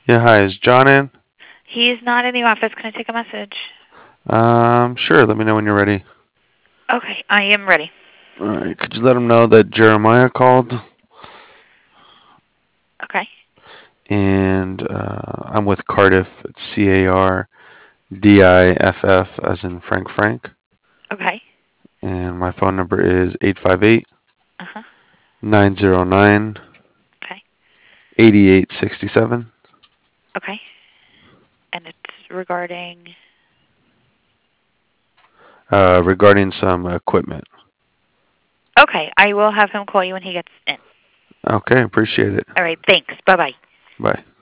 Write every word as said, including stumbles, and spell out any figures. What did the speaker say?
Yeah, hi, is John in? He's not in the office. Can I take a message? Um, sure, let me know when you're ready. Okay, I am ready. Alright, could you let him know that Jeremiah called? Okay. And uh, I'm with Cardiff. It's C A R D I F F as in Frank Frank. Okay. And my phone number is eight five eight, Uh-huh. nine zero nine, Okay. eight eight six seven. Okay. And it's regarding... Uh, regarding some equipment. Okay, I will have him call you when he gets in. Okay, appreciate it. All right, thanks. Bye-bye. Bye.